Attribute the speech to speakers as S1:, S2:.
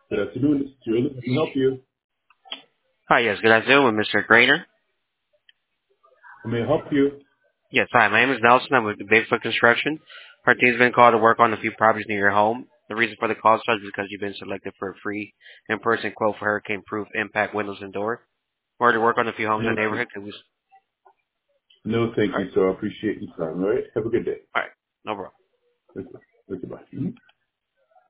S1: Good afternoon, this is Julie. How can I help you?
S2: Hi, yes, good afternoon, with Mr. Grainer.
S1: How may I help you?
S2: Yes, hi, my name is Nelson. I'm with the Bigfoot Construction. Our team's been called to work on a few properties near your home. The reason for the call is because you've been selected for a free in-person quote for hurricane-proof impact windows and doors. We're to work on a few homes in
S1: No,
S2: the neighborhood. All
S1: no, thank
S2: right,
S1: you, sir. I appreciate your time. All right. Have a good day.
S2: all right, no problem.
S1: Goodbye. Mhm.